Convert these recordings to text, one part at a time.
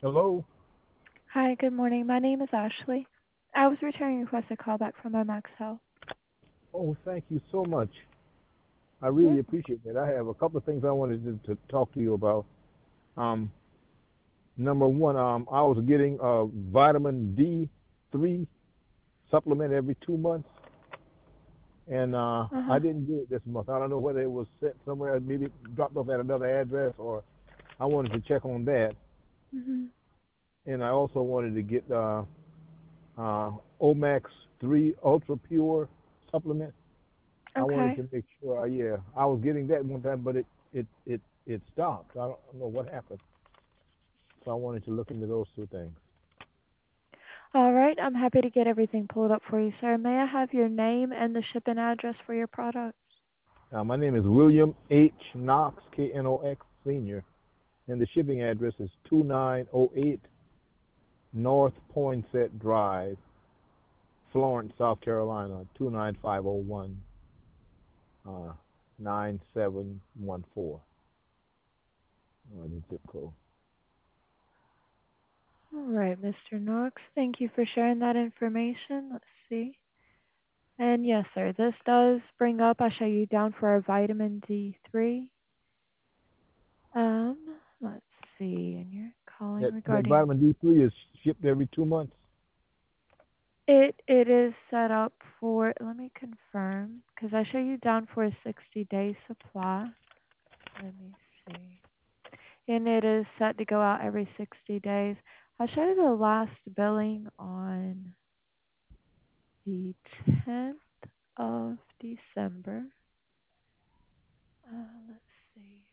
Hello. Hi, good morning. My name is Ashley. I was returning a request a call back from Omax Health. Oh, thank you so much. I Yeah. really appreciate that. I have a couple of things I wanted to talk to you about. Um, Number one, I was getting a vitamin D3 supplement every 2 months, and I Uh-huh. didn't get it this month. I don't know whether it was sent somewhere, maybe dropped off at another address, or I wanted to check on that. Mhm. And I also wanted to get uh, Omax 3 Ultra Pure supplement. I wanted Okay. to make sure. Yeah, I was getting that one time, but it stopped. I don't know what happened. So I wanted to look into those two things. All right. I'm happy to get everything pulled up for you, sir. May I have your name and the shipping address for your product? My name is William H. Knox, Knox Senior, and the shipping address is 2908 North Poinsett Drive, Florence, South Carolina 29501, 9714. The zip code. All right, Mr. Knox. Thank you for sharing that information. Let's see. And yes, sir, this does bring up, I show you down for our vitamin D3. Let's see. And you're calling That regarding vitamin D3 is shipped every 2 months. it is set up for, let me confirm, because I show you down for a 60-day supply. Let me see. And it is set to go out every 60 days. I'll show you the last billing on the 10th of December. Let's see.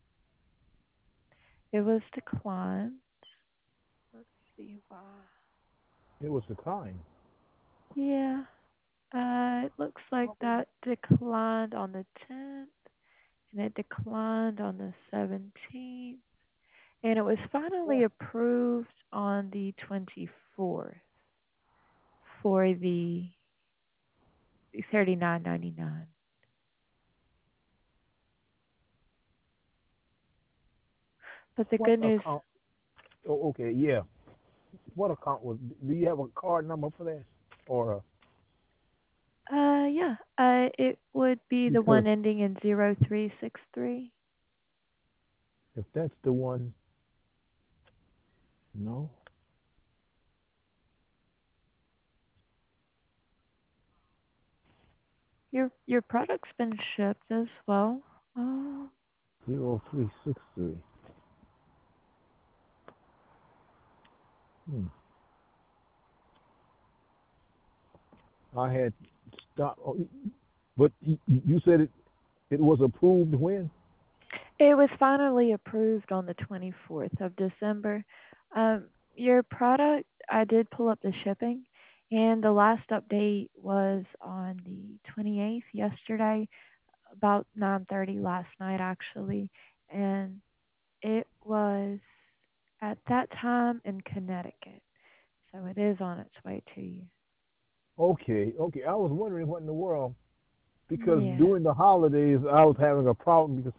It was declined. Let's see why. It was declined. Yeah, it looks like that declined on the 10th, and it declined on the 17th, and it was finally approved on the 24th for the 39.99. But the What good news, account? Oh, okay, yeah. What account was? Do you have a card number for that? Or yeah, it would be the because one ending in 0363. if that's the one, no. Your product's been shipped as well. Oh, 0363. Hmm. I had stopped. Oh, but you said it was approved when? it was finally approved on the 24th of December. Your product, I did pull up the shipping, and the last update was on the 28th yesterday, about 9:30 last night actually, and it was at that time in Connecticut. So it is on its way to you. Okay, okay. I was wondering what in the world because Yeah. during the holidays I was having a problem because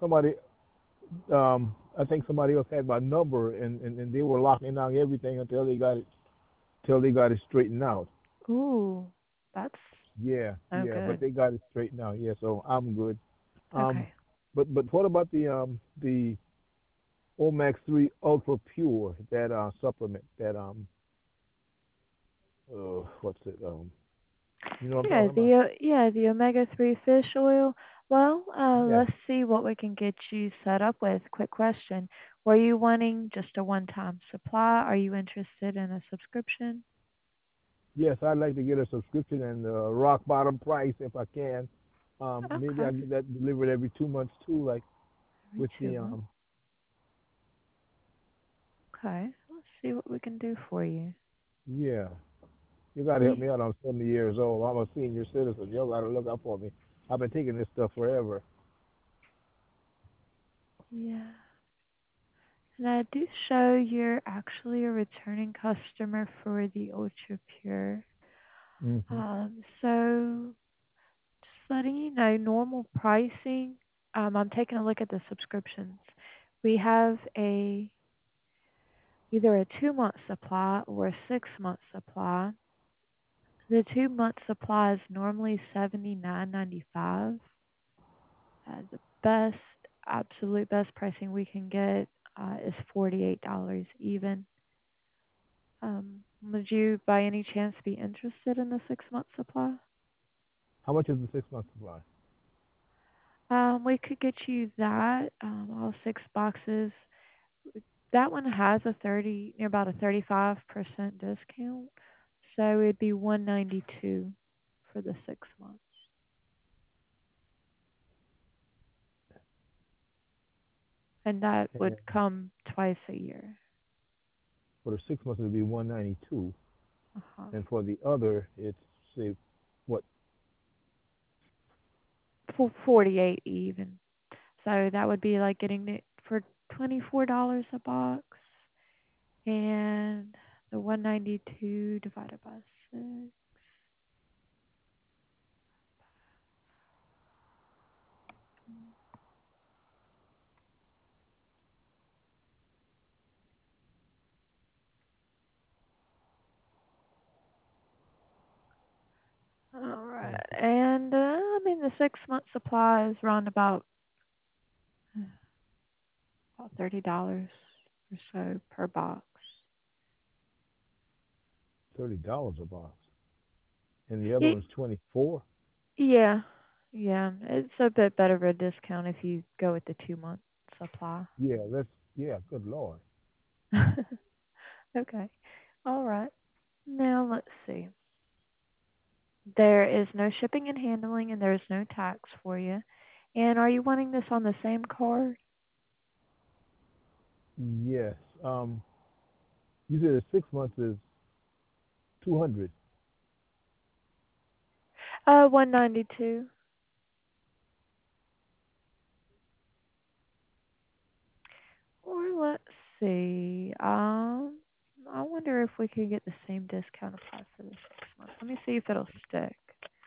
I think somebody else had my number and they were locking down everything until they got it straightened out. Ooh, that's Yeah, no yeah, but good. they got it straightened out. Yeah, so I'm good. Um, Okay. but what about the Omax 3 Ultra Pure, that supplement, that what's it, you know what I'm Yeah, talking about? the omega-3 fish oil. Well, Yeah. let's see what we can get you set up with. Quick question. Were you wanting just a one-time supply? Are you interested in a subscription? Yes, I'd like to get a subscription and rock bottom price if I can. Maybe Okay. I get that delivered every 2 months too, like Every with two the months. Okay. Let's see what we can do for you. yeah. You gotta help Yeah. me out. I'm 70 years old. I'm a senior citizen. You gotta look out for me. I've been taking this stuff forever. Yeah. And I do show you're actually a returning customer for the Ultra Pure. Hmm. So just letting you know, normal pricing. I'm taking a look at the subscriptions. We have a either a 2-month supply or a 6-month supply. The 2-month supply is normally $79.95. The best, absolute best pricing we can get is $48 even. Would you by any chance be interested in the 6-month supply? How much is the 6-month supply? We could get you that, all 6 boxes. That one has about a 35% discount, so it'd be $192 for the 6 months. And that would And come twice a year. for the 6 months, it'd be 192, Uh-huh. and for the other, it's say what? For 48 even. So that would be like getting it for $24 a box, and the 192 divided by 6. All right. And I mean the 6-month supply is around about $30 or so per box. $30 a box, and the other Y- one's 24. Yeah. Yeah. It's a bit better of a discount if you go with the 2-month supply. Yeah. Good Lord. Okay. All right. Now let's see. There is no shipping and handling, and there is no tax for you. And are you wanting this on the same card? Yes. You said the 6 months is 200. 192. Or let's see. I wonder if we can get the same discount applied for the 6 months. Let me see if it'll stick.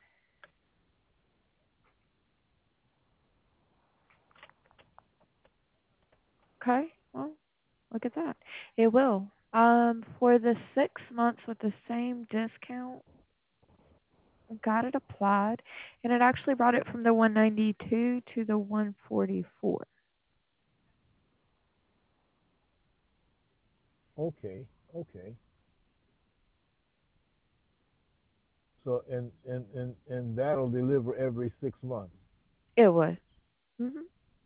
Okay. Well, look at that. It will. For the 6 months with the same discount, got it applied, and it actually brought it from the 192 to the 144. Okay. Okay. So and that'll deliver every 6 months. It would. Mhm.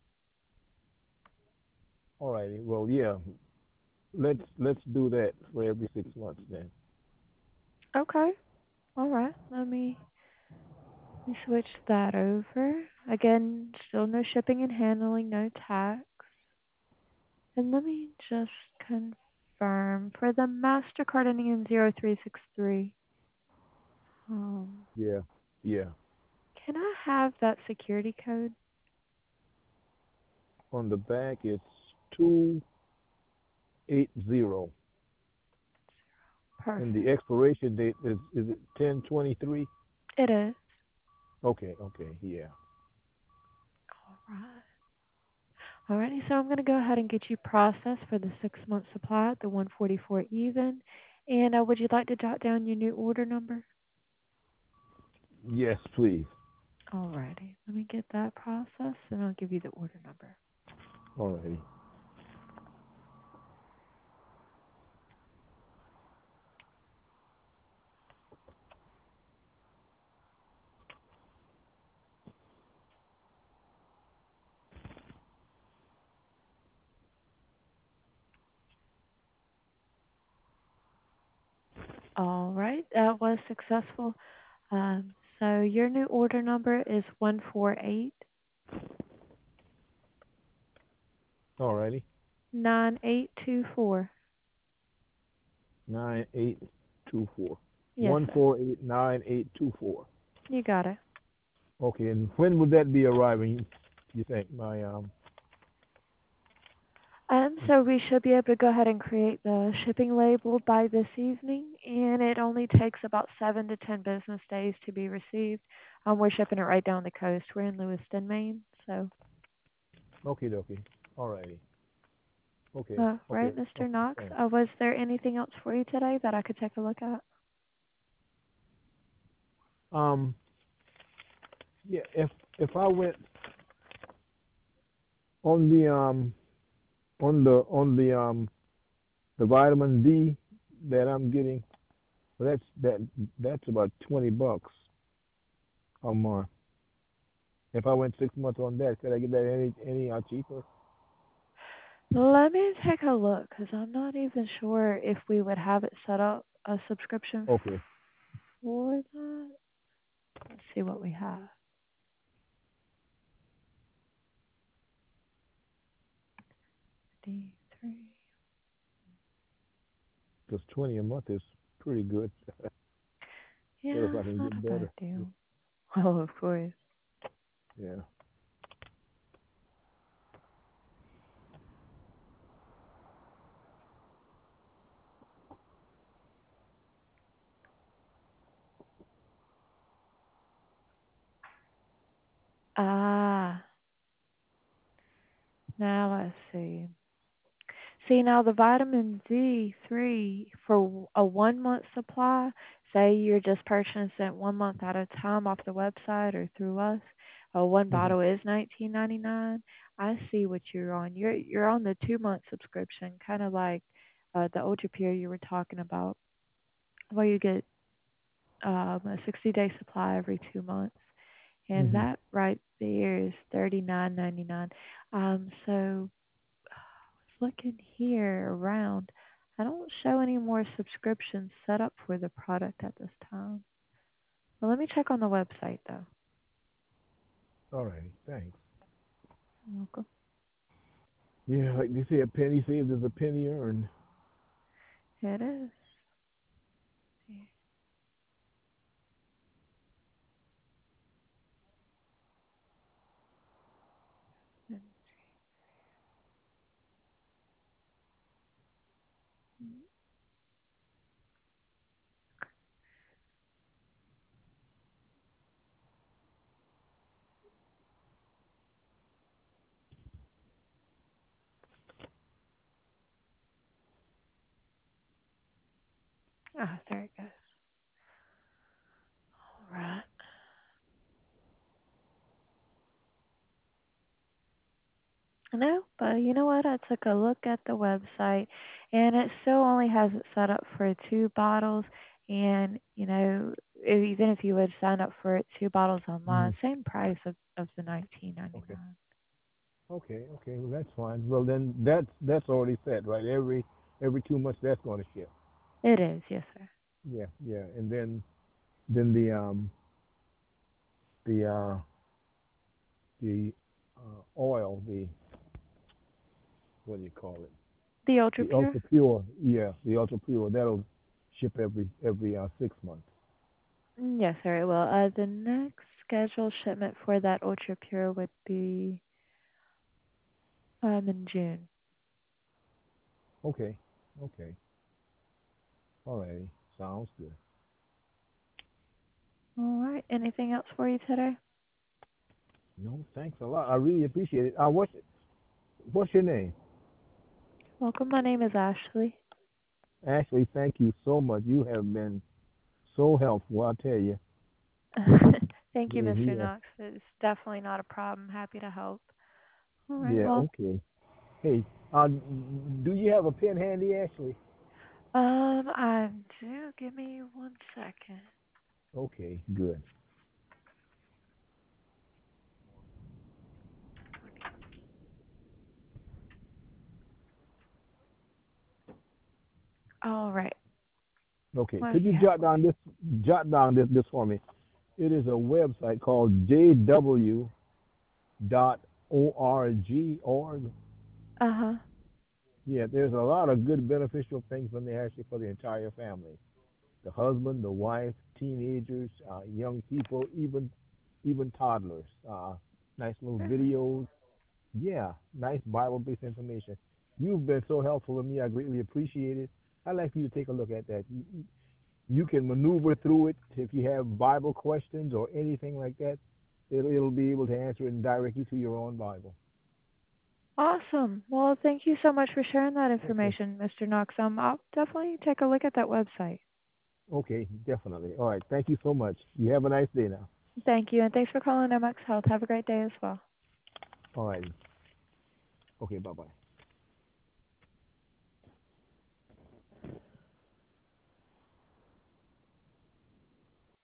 All righty. Well, yeah. Let's do that for every 6 months then. Okay. All right. Let me switch that over. Again, still no shipping and handling, no tax. And let me just confirm for the MasterCard ending in 0363. Yeah. Yeah. Can I have that security code? On the back, it's 280, and the Perfect. expiration date is it 10/23? It is. Okay. Okay. Yeah. All right. Alrighty, so I'm going to go ahead and get you processed for the 6-month supply, the 144 even. And would you like to jot down your new order number? Yes, please. Alrighty, let me get that processed and I'll give you the order number. All righty. Alright, that was successful. So your new order number is 148 All righty. 9824. 9824. Yes, One sir. four eight nine eight two four. You got it. Okay, and when would that be arriving? You think my So we should be able to go ahead and create the shipping label by this evening, and it only takes about 7 to 10 business days to be received. We're shipping it right down the coast. We're in Lewiston, Maine, so Okay, dokie. All righty. Okay. Right, Okay. Mr. Okay. Knox. Thanks. Was there anything else for you today that I could take a look at? Um. Yeah. If I went on the vitamin D that I'm getting, well, that's about $20 a month. If I went 6 months on that, could I get that any cheaper? Let me take a look because I'm not even sure if we would have it set up a subscription Okay. for that. Let's see what we have. D3. Because 20 a month is pretty good. But if Yeah, I it's can not a get bad better, deal. Oh, of course. yeah. Ah, now I see. See, now the vitamin D3 for a 1 month supply, say you're just purchasing it 1 month at a time off the website or through us, one Hmm. bottle is $19.99. I see what you're on. You're on the 2 month subscription, kind of like the Ultra Pure you were talking about, where you get a 60-day supply every 2 months, and Hmm. that right there is $39.99. So looking here around, I don't show any more subscriptions set up for the product at this time. Well, let me check on the website though. All right. Thanks. You're welcome. Yeah, like they say, a penny saved is a penny earned. It is. Ah, there it goes. All right. No, but you know what? I took a look at the website, and it still only has it set up for 2 bottles. And even if you would sign up for it 2 bottles Hmm. online, same price of the 19.99. Okay. Okay. Okay. Well, that's fine. Well, then that's already set, right? Every 2 months, that's going to ship. It is, yes, sir. Yeah. Yeah. And then the the oil, the what do you call it? The Ultra The Pure. ultra pure. Yeah, the ultra pure. That'll ship every 6 months. Yes, sir, it will. The next scheduled shipment for that Ultra Pure would be in June. Okay. Okay. All righty. Sounds good. All right. Anything else for you today? No, thanks a lot. I really appreciate it. What's your name? Welcome. My name is Ashley. Ashley, thank you so much. You have been so helpful. I tell you. Thank you, Yeah. Mr. Yeah. Knox. It's definitely not a problem. Happy to help. All right. Yeah. Well, Okay. Hey, do you have a pen handy, Ashley? I do. Give me 1 second. Okay. Good. All right. Okay. What Could do you you have jot for me? down this for me? It is a website called jw.org. Uh-huh. Yeah, there's a lot of good beneficial things when they actually for the entire family. The husband, the wife, teenagers, young people, even toddlers. Nice little Really? videos. Yeah, nice Bible-based information. You've been so helpful to me. I greatly appreciate it. I'd like for you to take a look at that. You can maneuver through it if you have Bible questions or anything like that. It'll be able to answer it and direct you to your own Bible. Awesome. Well, thank you so much for sharing that Okay. information, Mr. Knox. I'll definitely take a look at that website. Okay, definitely. All right. Thank you so much. You have a nice day now. Thank you, and thanks for calling MX Health. Have a great day as well. All right. Okay, bye bye.